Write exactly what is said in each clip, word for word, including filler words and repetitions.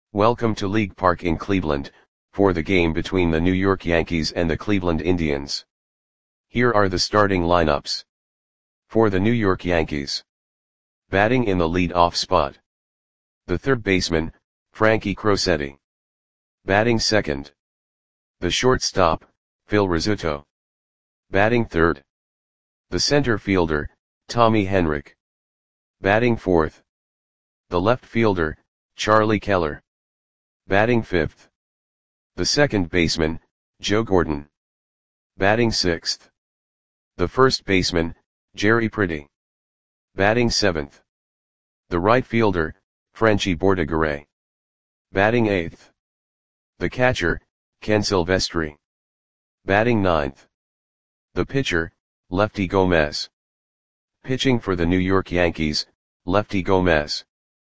Welcome to League Park in Cleveland, for the game between the New York Yankees and the Cleveland Indians. Here are the starting lineups. For the New York Yankees. Batting in the lead-off spot. The third baseman, Frankie Crosetti. Batting second. The shortstop, Phil Rizzuto. Batting third. The center fielder, Tommy Henrich. Batting fourth. The left fielder, Charlie Keller. Batting fifth. The second baseman, Joe Gordon. Batting sixth. The first baseman, Jerry Pretty. Batting seventh. The right fielder, Frenchy Bordigaray. Batting eighth. The catcher, Ken Silvestri. Batting ninth. The pitcher, Lefty Gomez. Pitching for the New York Yankees, Lefty Gomez.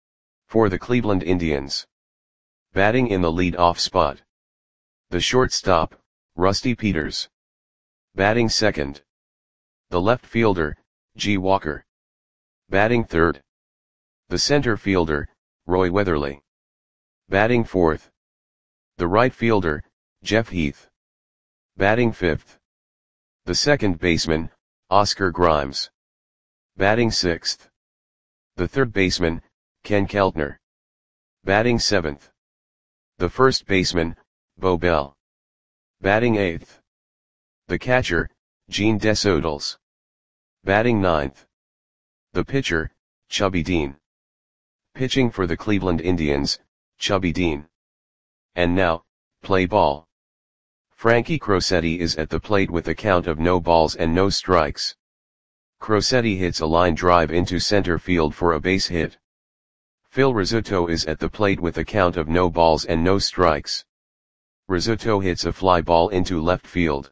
For the Cleveland Indians. Batting in the lead-off spot. The shortstop, Rusty Peters. Batting second. The left fielder, G. Walker. Batting third. The center fielder, Roy Weatherly. Batting fourth. The right fielder, Jeff Heath. Batting fifth. The second baseman, Oscar Grimes. Batting sixth. The third baseman, Ken Keltner. Batting seventh. The first baseman, Bo Bell. Batting eighth. The catcher, Gene Desodals. Batting ninth. The pitcher, Chubby Dean. Pitching for the Cleveland Indians, Chubby Dean. And now, play ball. Frankie Crosetti is at the plate with a count of no balls and no strikes. Crosetti hits a line drive into center field for a base hit. Phil Rizzuto is at the plate with a count of no balls and no strikes. Rizzuto hits a fly ball into left field.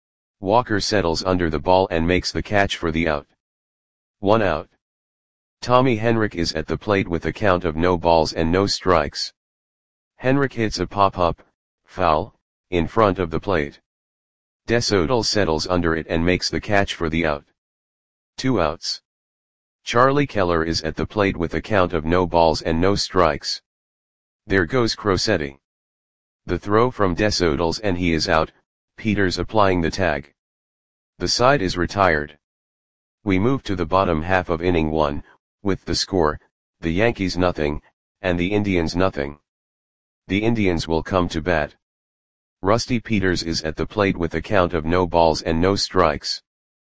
Walker settles under the ball and makes the catch for the out. One out. Tommy Henrich is at the plate with a count of no balls and no strikes. Henrich hits a pop-up, foul, in front of the plate. Desodal settles under it and makes the catch for the out. Two outs. Charlie Keller is at the plate with a count of no balls and no strikes. There goes Crosetti. The throw from Desodals and he is out, Peters applying the tag. The side is retired. We move to the bottom half of inning one, with the score, the Yankees nothing, and the Indians nothing. The Indians will come to bat. Rusty Peters is at the plate with a count of no balls and no strikes.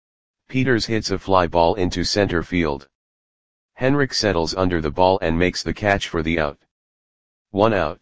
Peters hits a fly ball into center field. Henrich settles under the ball and makes the catch for the out. One out.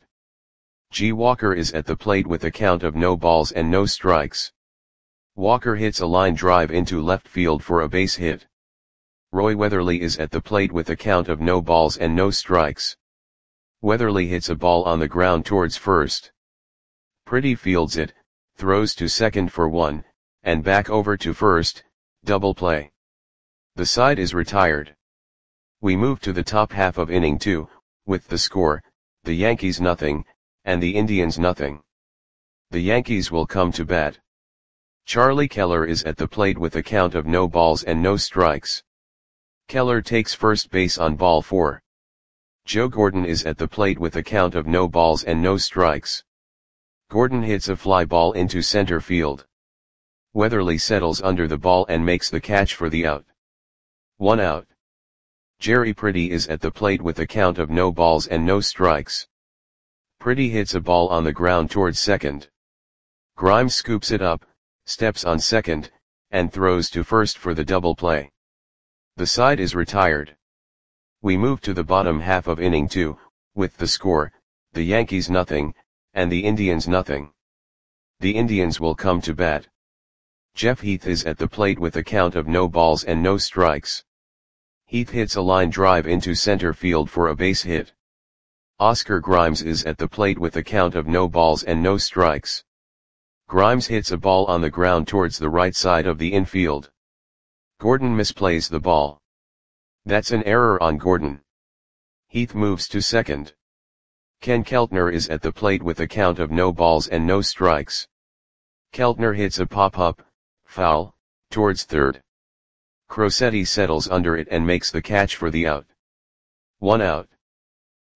G. Walker is at the plate with a count of no balls and no strikes. Walker hits a line drive into left field for a base hit. Roy Weatherly is at the plate with a count of no balls and no strikes. Weatherly hits a ball on the ground towards first. Pretty fields it, throws to second for one, and back over to first, double play. The side is retired. We move to the top half of inning two, with the score, the Yankees nothing, and the Indians nothing. The Yankees will come to bat. Charlie Keller is at the plate with a count of no balls and no strikes. Keller takes first base on ball four. Joe Gordon is at the plate with a count of no balls and no strikes. Gordon hits a fly ball into center field. Weatherly settles under the ball and makes the catch for the out. One out. Jerry Pretty is at the plate with a count of no balls and no strikes. Pretty hits a ball on the ground towards second. Grimes scoops it up, steps on second, and throws to first for the double play. The side is retired. We move to the bottom half of inning two, with the score, the Yankees nothing, and the Indians nothing. The Indians will come to bat. Jeff Heath is at the plate with a count of no balls and no strikes. Heath hits a line drive into center field for a base hit. Oscar Grimes is at the plate with a count of no balls and no strikes. Grimes hits a ball on the ground towards the right side of the infield. Gordon misplays the ball. That's an error on Gordon. Heath moves to second. Ken Keltner is at the plate with a count of no balls and no strikes. Keltner hits a pop-up, foul, towards third. Crosetti settles under it and makes the catch for the out. One out.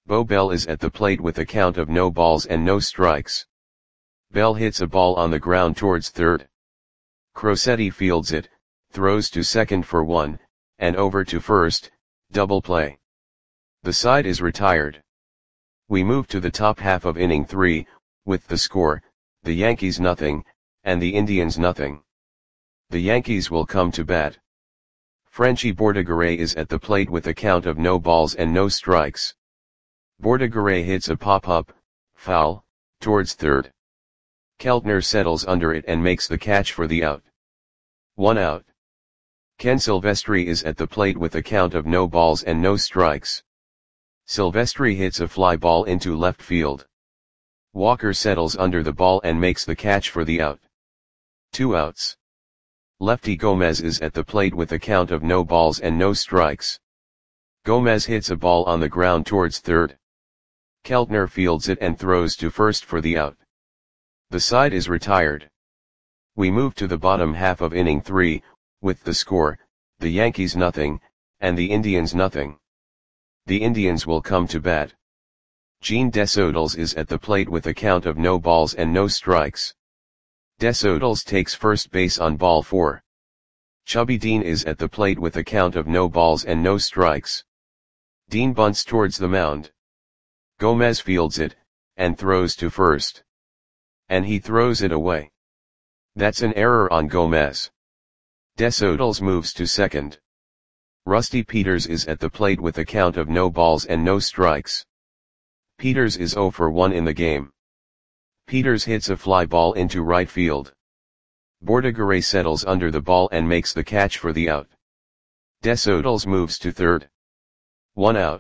Bo Bell is at the plate with a count of no balls and no strikes. Bell hits a ball on the ground towards third. Crosetti fields it, throws to second for one, and over to first, double play. The side is retired. We move to the top half of inning three, with the score, the Yankees nothing, and the Indians nothing. The Yankees will come to bat. Franchi Bordigaray is at the plate with a count of no balls and no strikes. Bordigaray hits a pop-up, foul, towards third. Keltner settles under it and makes the catch for the out. One out. Ken Silvestri is at the plate with a count of no balls and no strikes. Silvestri hits a fly ball into left field. Walker settles under the ball and makes the catch for the out. Two outs. Lefty Gomez is at the plate with a count of no balls and no strikes. Gomez hits a ball on the ground towards third. Keltner fields it and throws to first for the out. The side is retired. We move to the bottom half of inning three, with the score, the Yankees nothing, and the Indians nothing. The Indians will come to bat. Gene Desodals is at the plate with a count of no balls and no strikes. Desodals takes first base on ball four. Chubby Dean is at the plate with a count of no balls and no strikes. Dean bunts towards the mound. Gomez fields it, and throws to first. And he throws it away. That's an error on Gomez. Desodals moves to second. Rusty Peters is at the plate with a count of no balls and no strikes. Peters is oh for one in the game. Peters hits a fly ball into right field. Bordigaray settles under the ball and makes the catch for the out. Desodals moves to third. One out.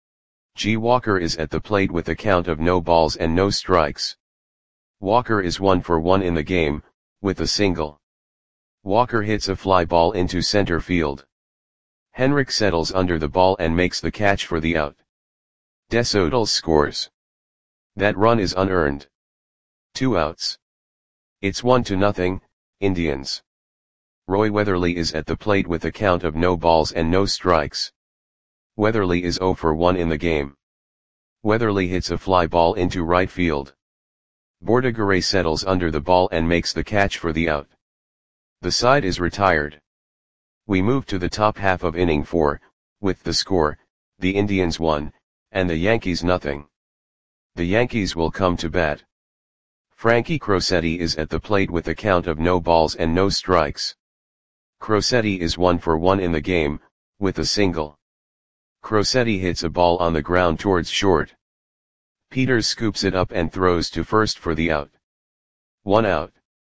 G. Walker is at the plate with a count of no balls and no strikes. Walker is one for one in the game, with a single. Walker hits a fly ball into center field. Henrik settles under the ball and makes the catch for the out. Desodals scores. That run is unearned. Two outs. It's one to nothing, Indians. Roy Weatherly is at the plate with a count of no balls and no strikes. Weatherly is oh for one in the game. Weatherly hits a fly ball into right field. Bordigaray settles under the ball and makes the catch for the out. The side is retired. We move to the top half of inning four, with the score, the Indians one, and the Yankees nothing. The Yankees will come to bat. Frankie Crosetti is at the plate with a count of no balls and no strikes. Crosetti is one for one in the game, with a single. Crosetti hits a ball on the ground towards short. Peters scoops it up and throws to first for the out. One out.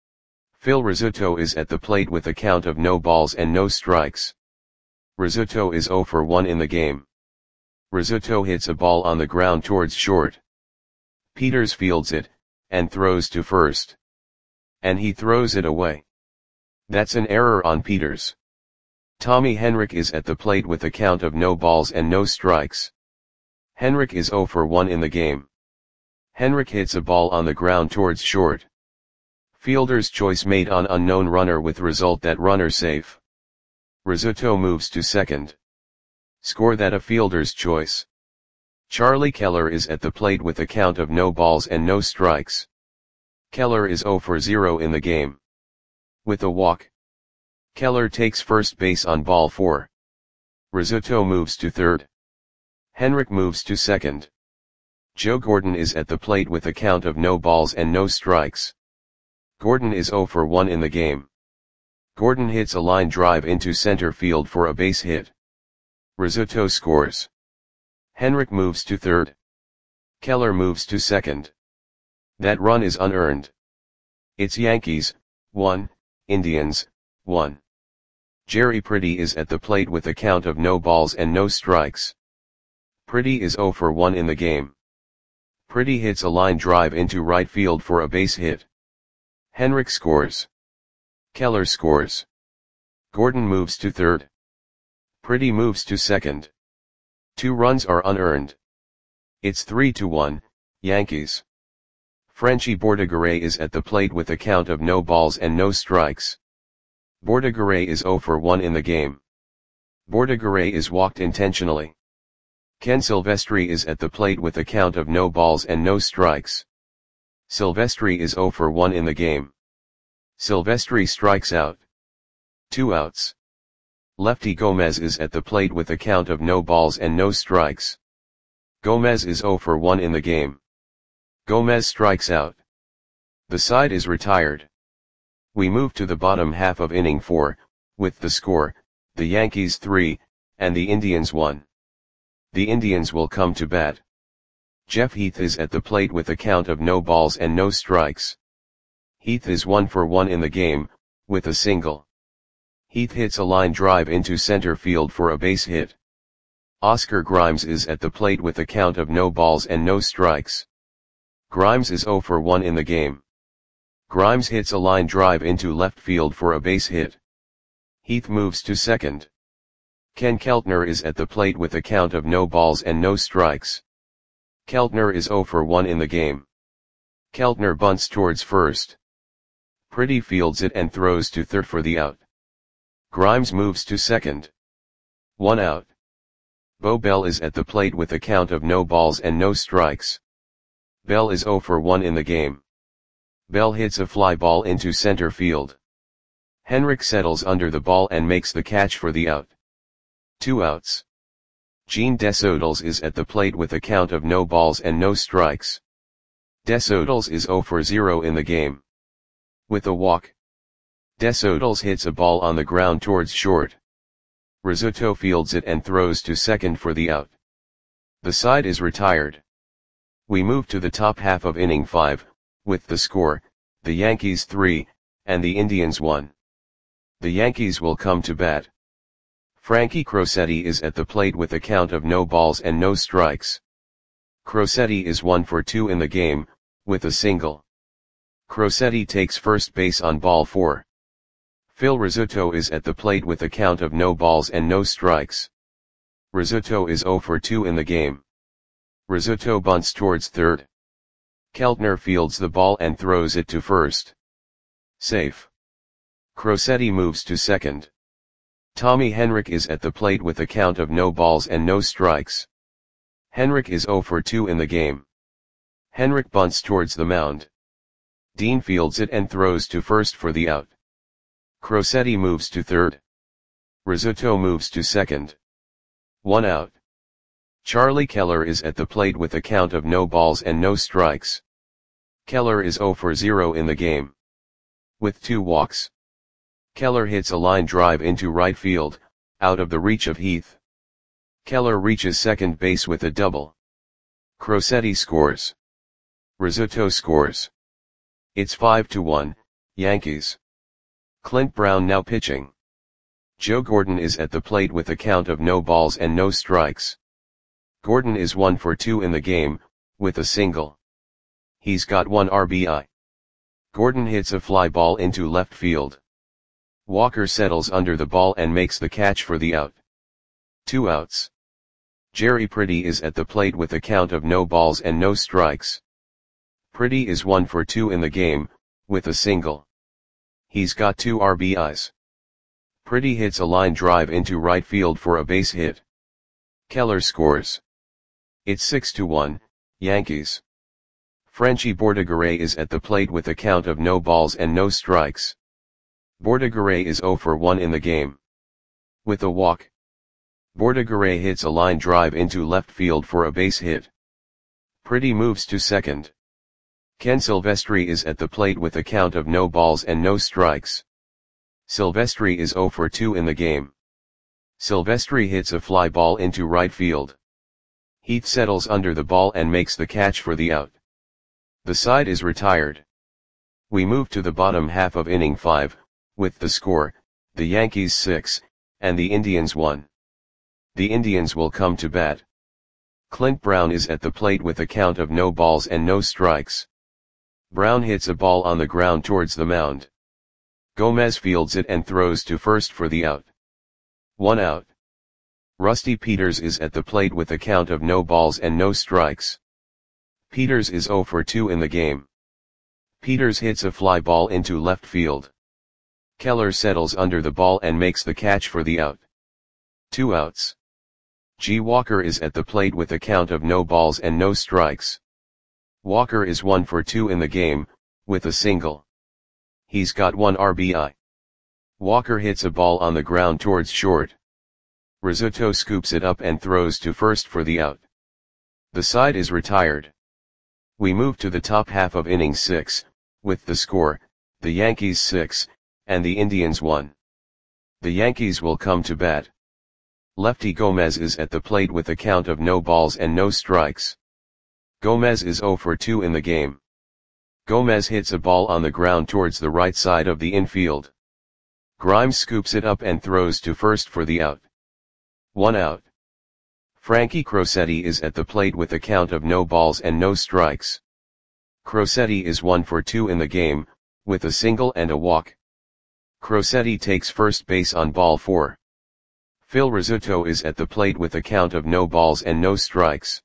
Phil Rizzuto is at the plate with a count of no balls and no strikes. Rizzuto is oh for one in the game. Rizzuto hits a ball on the ground towards short. Peters fields it, and throws to first. And he throws it away. That's an error on Peters. Tommy Henrik is at the plate with a count of no balls and no strikes. Henrik is oh for one in the game. Henrik hits a ball on the ground towards short. Fielder's choice made on unknown runner with result that runner safe. Rizzuto moves to second. Score that a fielder's choice. Charlie Keller is at the plate with a count of no balls and no strikes. Keller is oh for zero in the game. With a walk. Keller takes first base on ball four. Rizzuto moves to third. Henrik moves to second. Joe Gordon is at the plate with a count of no balls and no strikes. Gordon is oh for one in the game. Gordon hits a line drive into center field for a base hit. Rizzuto scores. Henrik moves to third. Keller moves to second. That run is unearned. It's Yankees, one, Indians, one. Jerry Pretty is at the plate with a count of no balls and no strikes. Pretty is oh for one in the game. Pretty hits a line drive into right field for a base hit. Henrik scores. Keller scores. Gordon moves to third. Pretty moves to second. Two runs are unearned. It's three to one, Yankees. Franchi Bordigaray is at the plate with a count of no balls and no strikes. Bordigaray is oh for one in the game. Bordigaray is walked intentionally. Ken Silvestri is at the plate with a count of no balls and no strikes. Silvestri is zero for one in the game. Silvestri strikes out. Two outs. Lefty Gomez is at the plate with a count of no balls and no strikes. Gomez is zero for one in the game. Gomez strikes out. The side is retired. We move to the bottom half of inning four, with the score, the Yankees three, and the Indians one. The Indians will come to bat. Jeff Heath is at the plate with a count of no balls and no strikes. Heath is one for one in the game, with a single. Heath hits a line drive into center field for a base hit. Oscar Grimes is at the plate with a count of no balls and no strikes. Grimes is zero for one in the game. Grimes hits a line drive into left field for a base hit. Heath moves to second. Ken Keltner is at the plate with a count of no balls and no strikes. Keltner is zero for one in the game. Keltner bunts towards first. Pretty fields it and throws to third for the out. Grimes moves to second. One out. Bo Bell is at the plate with a count of no balls and no strikes. Bell is zero for one in the game. Bell hits a fly ball into center field. Henrik settles under the ball and makes the catch for the out. Two outs. Gene Desodals is at the plate with a count of no balls and no strikes. Desodals is zero for zero in the game. With a walk. Desodals hits a ball on the ground towards short. Rizzuto fields it and throws to second for the out. The side is retired. We move to the top half of inning five, with the score, the Yankees three, and the Indians one. The Yankees will come to bat. Frankie Crosetti is at the plate with a count of no balls and no strikes. Crosetti is one for two in the game, with a single. Crosetti takes first base on ball four. Phil Rizzuto is at the plate with a count of no balls and no strikes. Rizzuto is zero for two in the game. Rizzuto bunts towards third. Keltner fields the ball and throws it to first. Safe. Crosetti moves to second. Tommy Henrich is at the plate with a count of no balls and no strikes. Henrich is zero for two in the game. Henrich bunts towards the mound. Dean fields it and throws to first for the out. Crosetti moves to third. Rizzuto moves to second. One out. Charlie Keller is at the plate with a count of no balls and no strikes. Keller is zero for zero in the game. With two walks. Keller hits a line drive into right field, out of the reach of Heath. Keller reaches second base with a double. Crosetti scores. Rizzuto scores. It's five to one, Yankees. Clint Brown now pitching. Joe Gordon is at the plate with a count of no balls and no strikes. Gordon is one for two in the game, with a single. He's got one R B I. Gordon hits a fly ball into left field. Walker settles under the ball and makes the catch for the out. Two outs. Jerry Pretty is at the plate with a count of no balls and no strikes. Pretty is one for two in the game, with a single. He's got two R B Is. Pretty hits a line drive into right field for a base hit. Keller scores. It's six to one, Yankees. Frenchy Bordigaray is at the plate with a count of no balls and no strikes. Bordigaray is zero for one in the game. With a walk. Bordigaray hits a line drive into left field for a base hit. Pretty moves to second. Ken Silvestri is at the plate with a count of no balls and no strikes. Silvestri is zero for two in the game. Silvestri hits a fly ball into right field. Heath settles under the ball and makes the catch for the out. The side is retired. We move to the bottom half of inning five, with the score, the Yankees six, and the Indians one. The Indians will come to bat. Clint Brown is at the plate with a count of no balls and no strikes. Brown hits a ball on the ground towards the mound. Gomez fields it and throws to first for the out. One out. Rusty Peters is at the plate with a count of no balls and no strikes. Peters is zero for two in the game. Peters hits a fly ball into left field. Keller settles under the ball and makes the catch for the out. Two outs. G. Walker is at the plate with a count of no balls and no strikes. Walker is one for two in the game, with a single. He's got one R B I. Walker hits a ball on the ground towards short. Rizzuto scoops it up and throws to first for the out. The side is retired. We move to the top half of inning six, with the score, the Yankees six, and the Indians one. The Yankees will come to bat. Lefty Gomez is at the plate with a count of no balls and no strikes. Gomez is zero for two in the game. Gomez hits a ball on the ground towards the right side of the infield. Grimes scoops it up and throws to first for the out. One out. Frankie Crosetti is at the plate with a count of no balls and no strikes. Crosetti is one for two in the game, with a single and a walk. Crosetti takes first base on ball four. Phil Rizzuto is at the plate with a count of no balls and no strikes.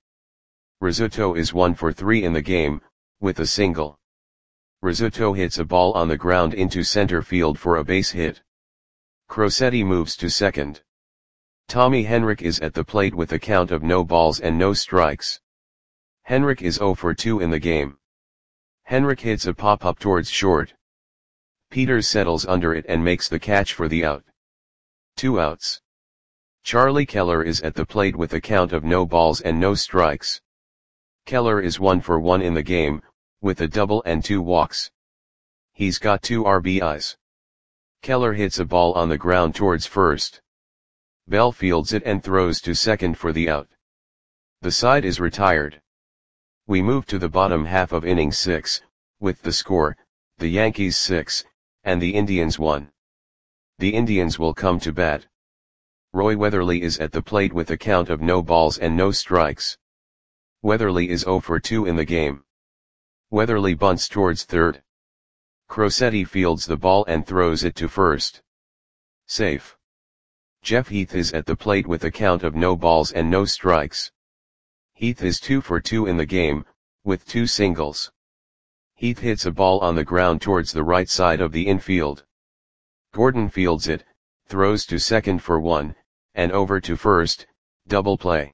Rizzuto is one for three in the game, with a single. Rizzuto hits a ball on the ground into center field for a base hit. Crosetti moves to second. Tommy Henrich is at the plate with a count of no balls and no strikes. Henrich is zero for two in the game. Henrich hits a pop-up towards short. Peters settles under it and makes the catch for the out. Two outs. Charlie Keller is at the plate with a count of no balls and no strikes. Keller is one for one in the game, with a double and two walks. He's got two R B Is. Keller hits a ball on the ground towards first. Bell fields it and throws to second for the out. The side is retired. We move to the bottom half of inning six, with the score, the Yankees six, and the Indians one. The Indians will come to bat. Roy Weatherly is at the plate with a count of no balls and no strikes. Weatherly is zero for two in the game. Weatherly bunts towards third. Crosetti fields the ball and throws it to first. Safe. Jeff Heath is at the plate with a count of no balls and no strikes. Heath is two for two in the game, with two singles. Heath hits a ball on the ground towards the right side of the infield. Gordon fields it, throws to second for one, and over to first, double play.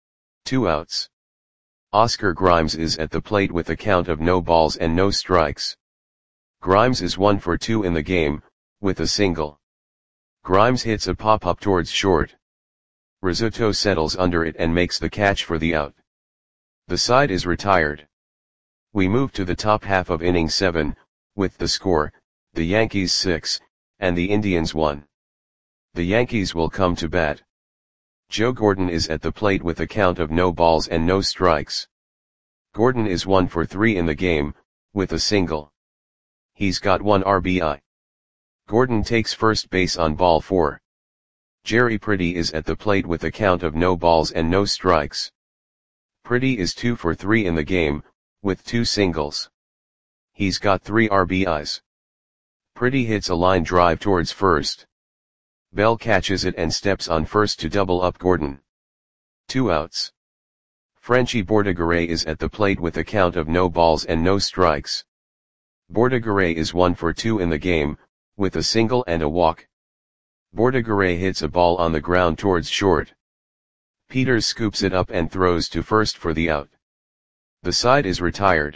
Two outs. Oscar Grimes is at the plate with a count of no balls and no strikes. Grimes is one for two in the game, with a single. Grimes hits a pop-up towards short. Rizzuto settles under it and makes the catch for the out. The side is retired. We move to the top half of inning seven, with the score, the Yankees six, and the Indians one. The Yankees will come to bat. Joe Gordon is at the plate with a count of no balls and no strikes. Gordon is one for three in the game, with a single. He's got one R B I. Gordon takes first base on ball four. Jerry Pretty is at the plate with a count of no balls and no strikes. Pretty is two for three in the game, with two singles. He's got three R B Is. Pretty hits a line drive towards first. Bell catches it and steps on first to double up Gordon. Two outs. Frenchy Bordigaray is at the plate with a count of no balls and no strikes. Bordigaray is one for two in the game, with a single and a walk. Bordigaray hits a ball on the ground towards short. Peters scoops it up and throws to first for the out. The side is retired.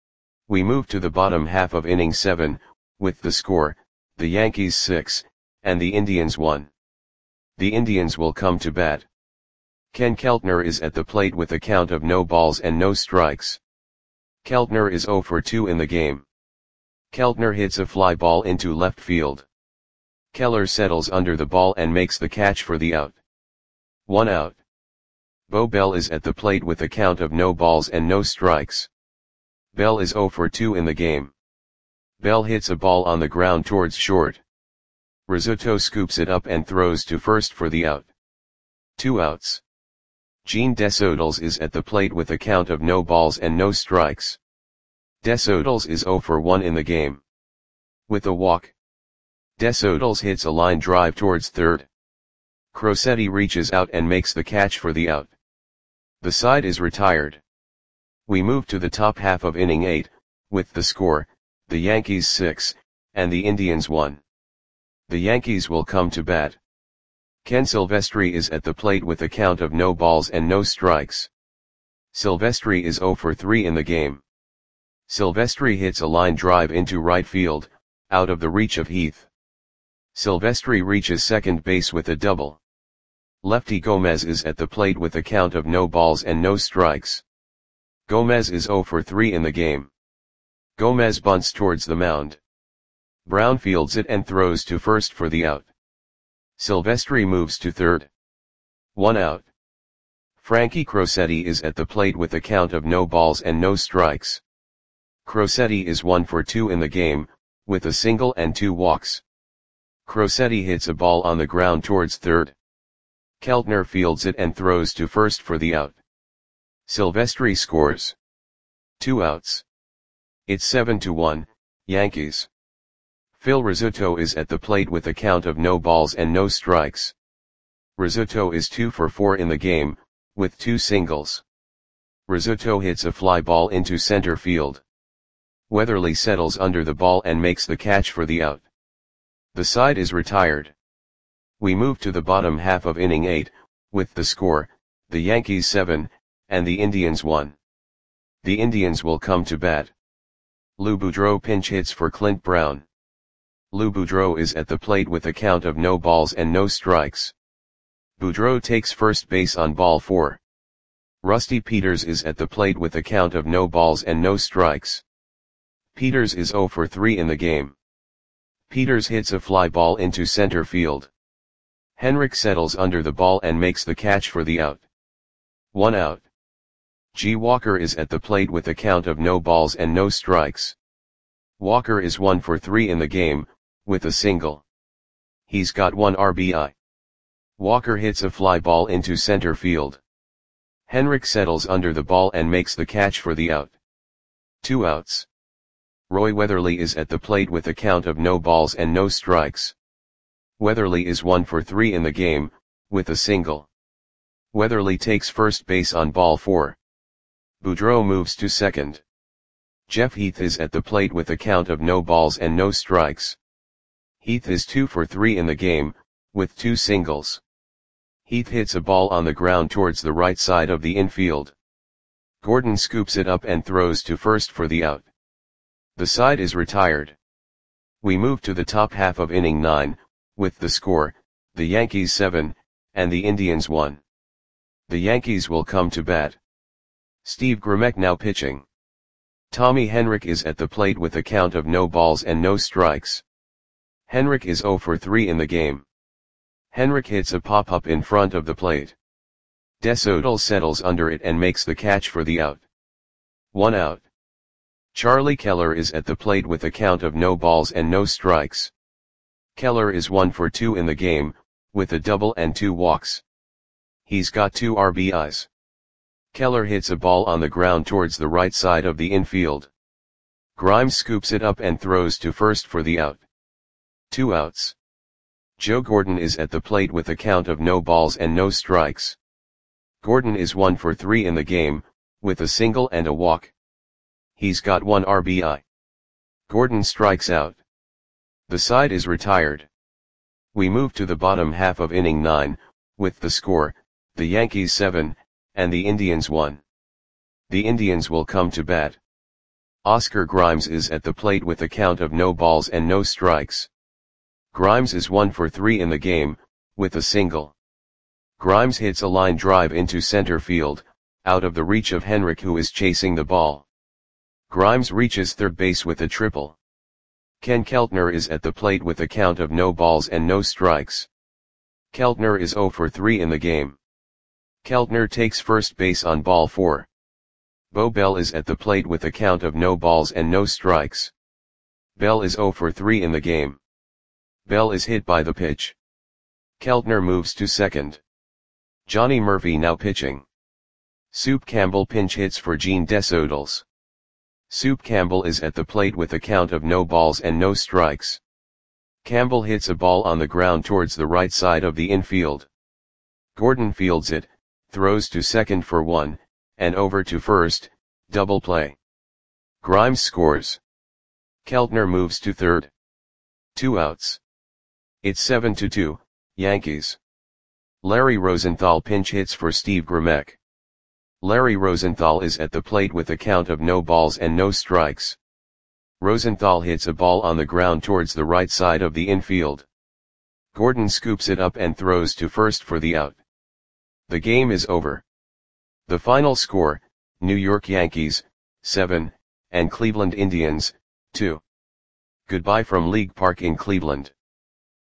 We move to the bottom half of inning seven, with the score, the Yankees six, and the Indians one. The Indians will come to bat. Ken Keltner is at the plate with a count of no balls and no strikes. Keltner is zero for two in the game. Keltner hits a fly ball into left field. Keller settles under the ball and makes the catch for the out. One out. Bo Bell is at the plate with a count of no balls and no strikes. Bell is zero for two in the game. Bell hits a ball on the ground towards short. Rizzuto scoops it up and throws to first for the out. Two outs. Gene Desodals is at the plate with a count of no balls and no strikes. Desodals is zero for one in the game. With a walk. Desodals hits a line drive towards third. Crosetti reaches out and makes the catch for the out. The side is retired. We move to the top half of inning eight, with the score, the Yankees six, and the Indians one. The Yankees will come to bat. Ken Silvestri is at the plate with a count of no balls and no strikes. Silvestri is zero for three in the game. Silvestri hits a line drive into right field, out of the reach of Heath. Silvestri reaches second base with a double. Lefty Gomez is at the plate with a count of no balls and no strikes. Gomez is zero for three in the game. Gomez bunts towards the mound. Brown fields it and throws to first for the out. Silvestri moves to third. One out. Frankie Crosetti is at the plate with a count of no balls and no strikes. Crosetti is one for two in the game, with a single and two walks. Crosetti hits a ball on the ground towards third. Keltner fields it and throws to first for the out. Silvestri scores. Two outs. It's seven to one, Yankees. Phil Rizzuto is at the plate with a count of no balls and no strikes. Rizzuto is two for four in the game, with two singles. Rizzuto hits a fly ball into center field. Weatherly settles under the ball and makes the catch for the out. The side is retired. We move to the bottom half of inning eight, with the score, the Yankees seven, and the Indians one. The Indians will come to bat. Lou Boudreau pinch hits for Clint Brown. Lou Boudreau is at the plate with a count of no balls and no strikes. Boudreau takes first base on ball four. Rusty Peters is at the plate with a count of no balls and no strikes. Peters is zero for three in the game. Peters hits a fly ball into center field. Henrik settles under the ball and makes the catch for the out. One out. G. Walker is at the plate with a count of no balls and no strikes. Walker is one for three in the game, with a single. He's got one R B I. Walker hits a fly ball into center field. Henrik settles under the ball and makes the catch for the out. Two outs. Roy Weatherly is at the plate with a count of no balls and no strikes. Weatherly is one for three in the game, with a single. Weatherly takes first base on ball four. Boudreau moves to second. Jeff Heath is at the plate with a count of no balls and no strikes. Heath is two for three in the game, with two singles. Heath hits a ball on the ground towards the right side of the infield. Gordon scoops it up and throws to first for the out. The side is retired. We move to the top half of inning nine, with the score, the Yankees seven, and the Indians one. The Yankees will come to bat. Steve Grimek now pitching. Tommy Henrik is at the plate with a count of no balls and no strikes. Henrik is zero for three in the game. Henrik hits a pop-up in front of the plate. Desodal settles under it and makes the catch for the out. One out. Charlie Keller is at the plate with a count of no balls and no strikes. Keller is one for two in the game, with a double and two walks. He's got two R B Is. Keller hits a ball on the ground towards the right side of the infield. Grimes scoops it up and throws to first for the out. Two outs. Joe Gordon is at the plate with a count of no balls and no strikes. Gordon is one for three in the game, with a single and a walk. He's got one R B I. Gordon strikes out. The side is retired. We move to the bottom half of inning nine, with the score, the Yankees seven, and the Indians one. The Indians will come to bat. Oscar Grimes is at the plate with a count of no balls and no strikes. Grimes is one for three in the game, with a single. Grimes hits a line drive into center field, out of the reach of Henrik, who is chasing the ball. Grimes reaches third base with a triple. Ken Keltner is at the plate with a count of no balls and no strikes. Keltner is zero for three in the game. Keltner takes first base on ball four. Bo Bell is at the plate with a count of no balls and no strikes. Bell is zero for three in the game. Bell is hit by the pitch. Keltner moves to second. Johnny Murphy now pitching. Soup Campbell pinch hits for Gene Desodals. Soup Campbell is at the plate with a count of no balls and no strikes. Campbell hits a ball on the ground towards the right side of the infield. Gordon fields it, throws to second for one, and over to first, double play. Grimes scores. Keltner moves to third. Two outs. It's seven to two, Yankees. Larry Rosenthal pinch hits for Steve Grimek. Larry Rosenthal is at the plate with a count of no balls and no strikes. Rosenthal hits a ball on the ground towards the right side of the infield. Gordon scoops it up and throws to first for the out. The game is over. The final score, New York Yankees, seven, and Cleveland Indians, two. Goodbye from League Park in Cleveland.